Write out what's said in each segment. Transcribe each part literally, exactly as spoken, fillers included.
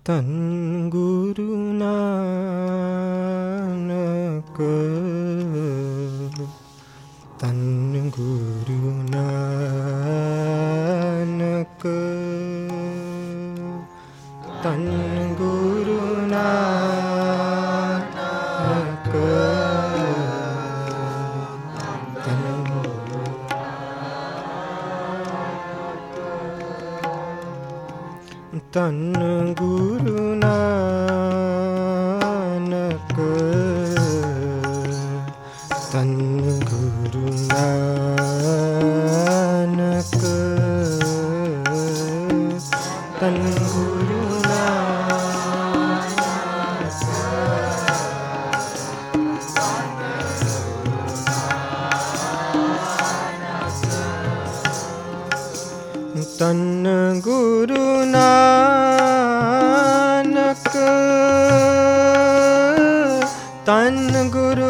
तन गुरु नानक, तन गुरु नानक, तन गुरु नानक, तन गुरु नानक, तन गुरु नानक, तन गुरु नानक, तन गुरु नानक, तन गुरु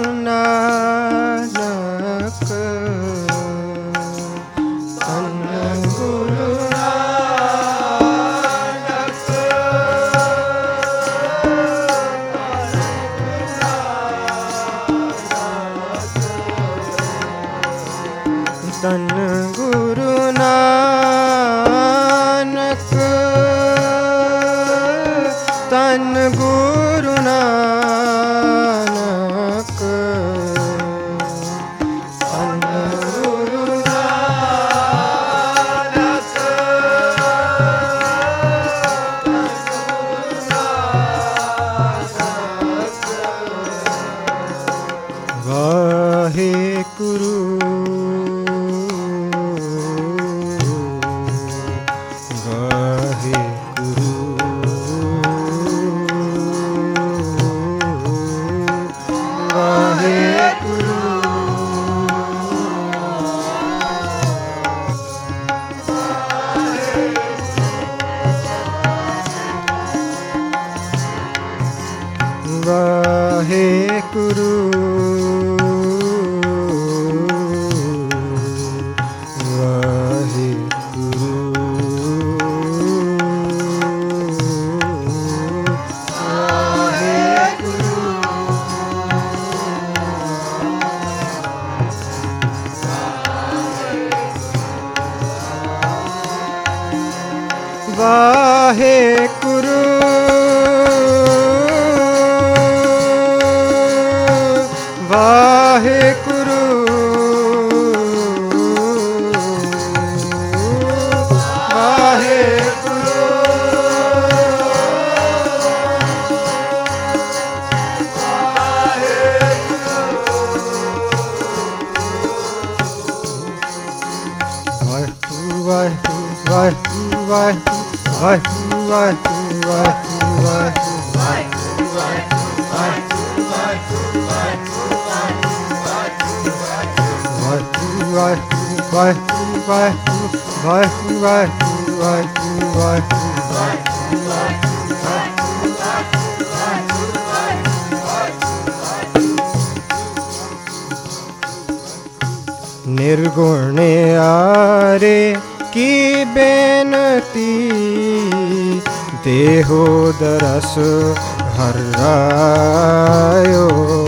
नानक, तन गुरु नानक, तन गुरु नानक, तन गुरु नानक, तन गुरु नानक, वाहेगुरु वाहेगुरु, वाहेगुरु, वाहेगुरु, निर्गुण आरे की बेनती, देहो दरस हर्रायो।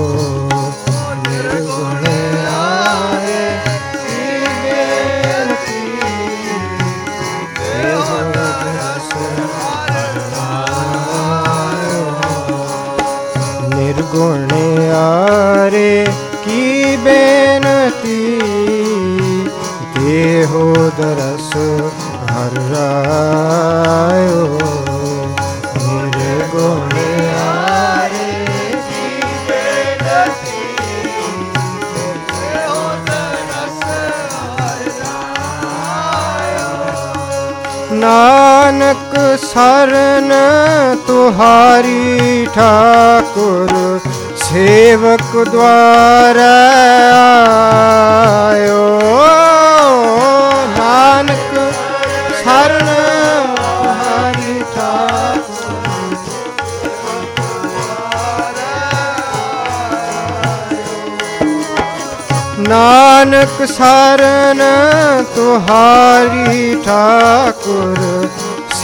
निर्गुण आरे की बेनती, देहो दरस हर्रायो। निर्गुण आरे की बेनती, देहो दरस हर्रायो। निर्गुण आरे की बेनती, देहो दरस हर्रायो। नानक शरण तुहारी ठाकुर, सेवक द्वारा आयो। नानक शरण तुहारी ठाकुर, नानक शरण तुहारी ठाकुर,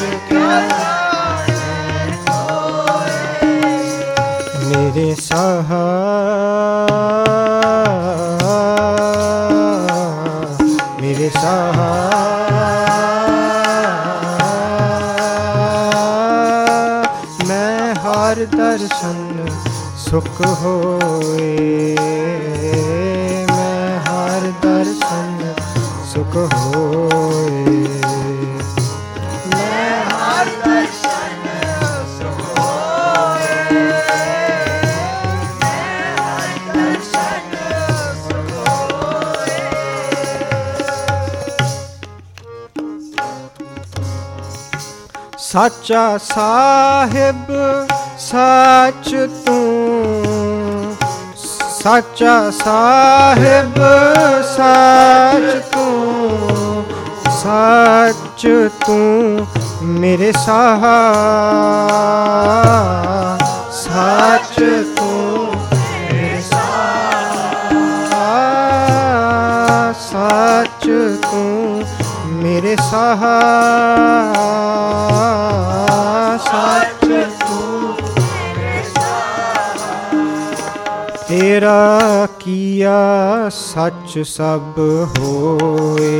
मेरे सहा मेरे सहा मैं हर दर्शन सुख होए, मैं हर दर्शन सुख होए, मैं हर दर्शन सुख होए, मैं हर दर्शन सुख होए। साचा साहिब सच तू, साचा साहिब सच तू, सच तू मेरे साहा, सच तू मेरे साहा, सच तू मेरे साहा, सच तू तेरा किया सच सब होए,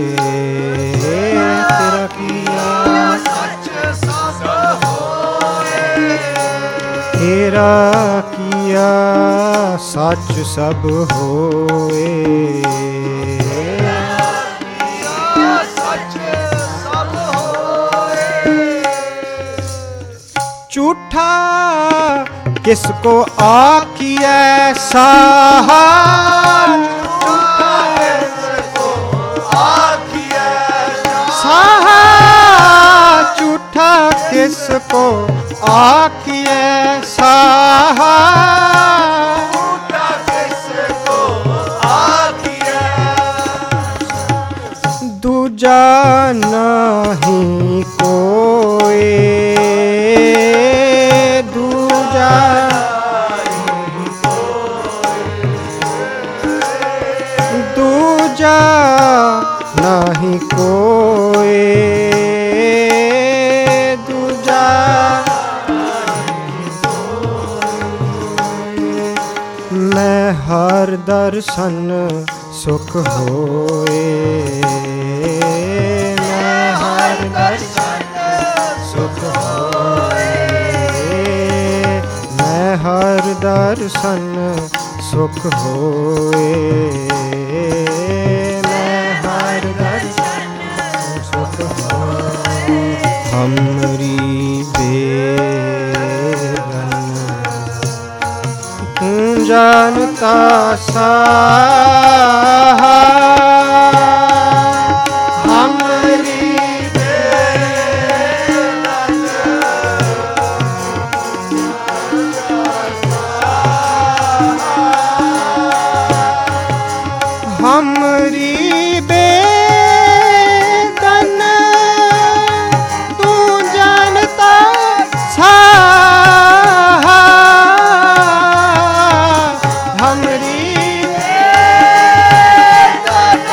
तेरा किया सच सब होए, तेरा किया सच सब होए, सच सब होए। झूठा किसको आखिए साहा, झूठा किसको आखिए साहा, झूठा किसको आखिए साहा, झूठा किसको आखिए, दूजा नहीं कोई, दूजा नहीं कोई, दूजा नहीं कोई, मैं हर दर्शन सुख होए, मैं हर दर्शन सुख होए, मैं हर दर्शन सुख होए, मैं हर दर्शन सुख होए। हमरी बेगन तू जानता साहा, हमरी बेगन हमरी बेगन तू जानता साहा, हमरी बेगन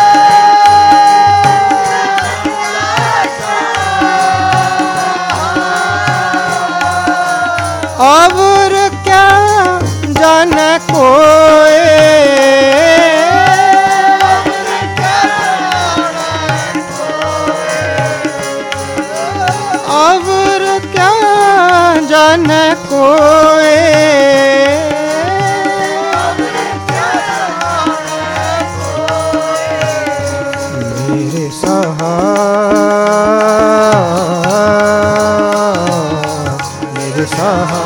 और क्या जाने कोई, और क्या जाने कोई, मेरे सहा मेरे सहा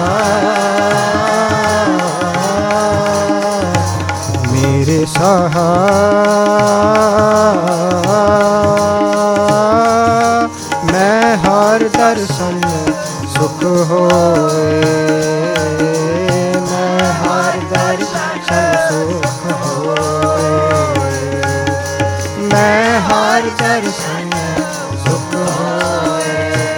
मेरे सहा, मैं हर दर्शन सुख होए, मैं हर दर्शन सुख होए, मैं हर दर्शन सुख होए।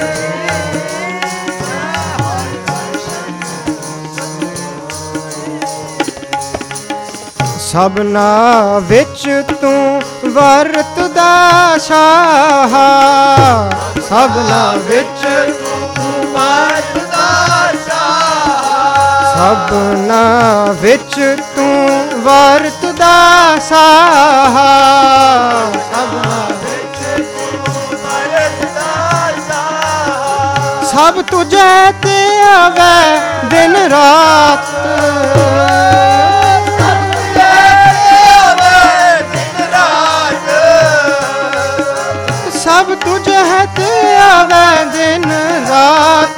सबना विच तू वरतदा शाहा, ਸਭਨਾ ਵਿੱਚ ਸਭਨਾ ਵਿੱਚ ਤੂੰ ਵਰਤਦਾ ਸਾਹਾ ਸਭਨਾ ਵਿੱਚ ਤੂੰ ਵਰਤਦਾ ਸਾਹਾ ਸਭ ਤੁਝੇ ਤੇ ਆਵੇ ਦਿਨ ਰਾਤ ਸਭ ਤੁਝੇ ਤੇ ਆਵੇ ਦਿਨ ਰਾਤ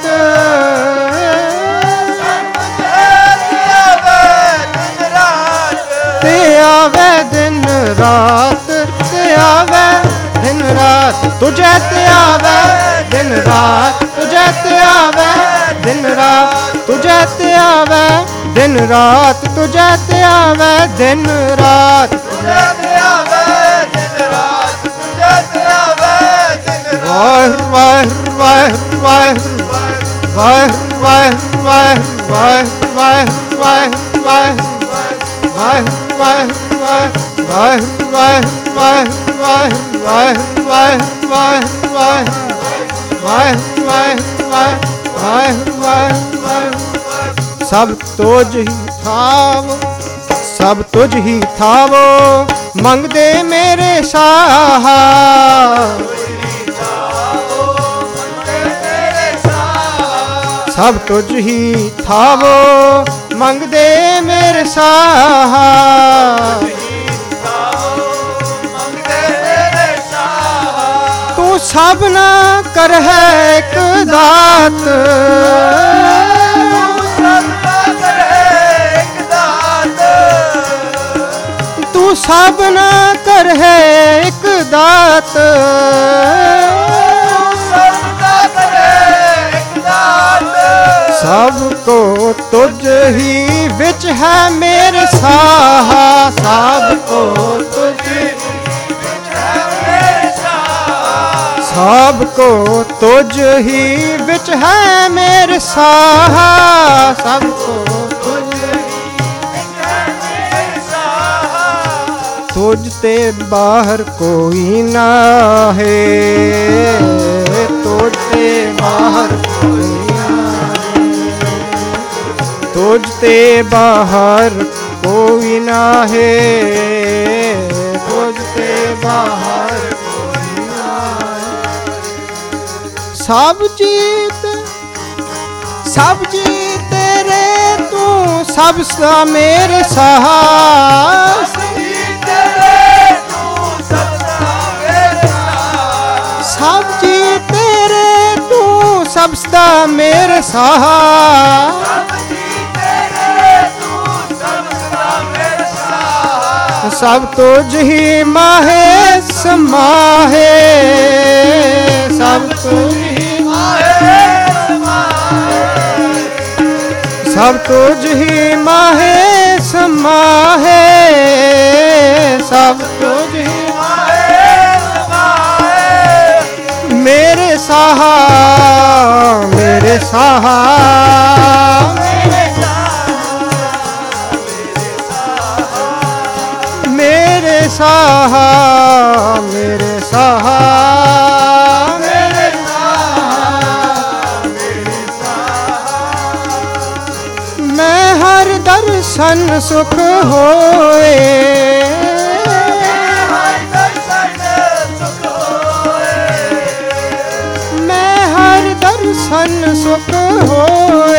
ਤੇ ਆਵੇ ਦਿਨ ਰਾਤ ਤੇ ਆਵੇ ਦਿਨ ਰਾਤ ਤੁਝੇ ਤੇ ਆਵੇ ਦਿਨ ਰਾਤ ਤੁਝੇ ਤੇ ਆਵੇ ਦਿਨ ਰਾਤ ਤੁਝੇ ਤੇ ਆਵੇ ਦਿਨ ਰਾਤ ਤੁਝੇ ਤੇ ਆਵੇ ਦਿਨ ਰਾਤ ਤੁਝੇ ਤੇ ਆਵੇ ਦਿਨ ਰਾਤ ਤੁਝੇ ਤੇ ਆਵੇ ਦਿਨ ਰਾਤ ਵਾਹਿਗੁਰੂ ਵਾਹਿਗੁਰੂ ਵਾਹਿਗੁਰੂ ਵਾਹਿਗੁਰੂ ਵਾਹਿਗੁਰੂ ਵਾਹਿਗੁਰੂ ਵਾਹਿਗੁਰੂ ਵਾਹਿਗੁਰੂ ਵਾਹਿਗੁਰੂ ਵਾਹਿਗੁਰੂ ਵਾਹਿਗੁਰੂ ਵਾਹਿਗੁਰੂ ਵਾਹਿਗੁਰੂ ਵਾਹਿਗੁਰੂ ਵਾਹਿਗੁਰੂ ਵਾਹਿਗੁਰੂ ਵਾਹਿਗੁਰੂ ਸਭ ਤੁਝ ਹੀ ਥਾਵ ਸਭ ਤੁਝ ਹੀ ਥਾਵੋ ਮੰਗਦੇ ਮੇਰੇ ਸਾਹਾ ਸਭ ਤੁਝ ਹੀ ਥਾਵੋ ਮੰਗਦੇ ਮੇਰੇ ਸਾਹਾ ਤੂੰ ਸਭਨਾ ਕਰ ਹੈ ਇੱਕ ਦਾਤ ਤੂੰ ਸਭਨਾ ਕਰ ਹੈ ਇੱਕ ਦਾਤ ਸਭ ਕੋ ਤੁਝ ਹੀ ਵਿੱਚ ਹੈ ਮੇਰੇ ਸਾਹਾ ਸਭ ਕੋ ਤੁਝ ਵਿੱਚ ਹੈ ਮੇਰੇ ਸਾਹਾ ਸਭ ਕੋ ਤੁਝ ਹੀ ਵਿੱਚ ਹੈ ਮੇਰੇ ਸਾਹਾ ਸਭ ਕੋ ਤੁਝ ਵਿੱਚ ਹੈ ਮੇਰੇ ਸਾਹਾ ਤੁਝ ਤੇ ਬਾਹਰ ਕੋਈ ਨਾ ਹੈ ਤੁਝ ਤੇ ਬਾਹਰ ਕੋਈ ਤੁਝ ਤੇ ਬਾਹਰ ਕੋਈ ਨਾ ਹੈ ਤੁਝ ਤੇ ਬਾਹਰ ਕੋਈ ਨਾ ਹੈ ਸਭ ਜੀਤ ਸਭ ਜੀ ਤੇਰੇ ਤੂੰ ਸਭ ਸਾ ਮੇਰੇ ਸਾਹਾ ਸਭ ਜੀ ਤੇਰੇ ਤੂੰ ਸਭ ਸਾ ਮੇਰੇ ਸਾਹਾ ਸਭ ਜੀ ਤੇਰੇ ਤੂੰ ਸਭ ਸਾ ਮੇਰੇ ਸਾਹਾ ਸਭ ਤੁਝ ਹੀ ਮਾਹੇ ਸਮਾਹੇ ਸਭ ਤੁਝ ਹੀ ਮਾਹੇ ਸਮਾਹੇ ਸਭ ਤੁਝ ਹੀ ਮਾਹੇ ਸਮਾਹੇ ਸਭ ਤੁਝ ਹੀ ਮਾਹੇ ਸਮਾਹੇ ਮੇਰੇ ਸਾਹਾ ਮੇਰੇ ਸਾਹਾ ਸਾਹਾ ਮੇਰੇ ਸਾਹਾ ਮੇਰੇ ਸਾਹਾ ਮੇਰੇ ਸਾਹਾ ਮੈਂ ਹਰ ਦਰਸ਼ਨ ਸੁਖ ਹੋਏ ਹਰ ਦਰਸ਼ਨ ਸੁਖ ਹੋਏ ਮੈਂ ਹਰ ਦਰਸ਼ਨ ਸੁਖ ਹੋਏ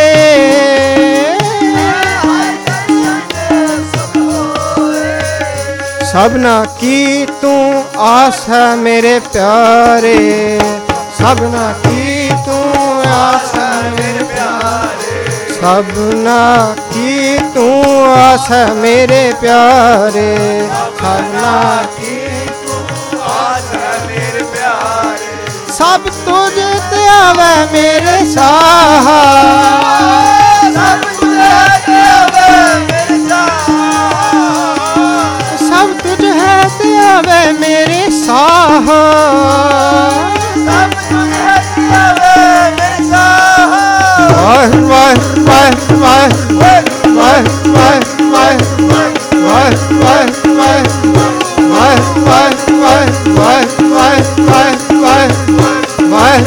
ਸਭਨਾ ਕੀ ਤੂੰ ਆਸ ਹੈ ਮੇਰੇ ਪਿਆਰੇ ਸਭਨਾ ਕੀ ਤੂੰ ਆਸ ਹੈ ਮੇਰੇ ਪਿਆਰੇ ਸਭਨਾ ਕੀ ਤੂੰ ਆਸ ਹੈ ਮੇਰੇ ਪਿਆਰੇ ਸਭਨਾ ਕੀ ਤੂੰ ਆਸ ਹੈ ਮੇਰੇ ਪਿਆਰੇ ਸਭ ਤੁਝ ਤੇ ਆਵੇ ਮੇਰੇ ਸਾਹਾ ਸਭ ਤੁਝ ਤੇ ਆਵੇ ਮੇਰੇ ਸਾਹਾ ਸਭ ਤੁਝ ਹੈ ਤੇ ਆਵੇ ਮੇਰੇ ਸਾਹਾ ਸਭ ਤੁਝ ਹੈ ਤੇ ਆਵੇ ਮੇਰੇ ਸਾਹਾ ਵਾਹਿਗੁਰੂ ਵਾਹਿਗੁਰੂ ਵਾਹਿਗੁਰੂ ਵਾਹਿਗੁਰੂ ਵਾਹਿਗੁਰੂ ਵਾਹਿਗੁਰੂ ਵਾਹਿਗੁਰੂ ਵਾਹਿਗੁਰੂ ਵਾਹਿਗੁਰੂ ਵਾਹਿਗੁਰੂ ਵਾਹਿਗੁਰੂ ਵਾਹਿਗੁਰੂ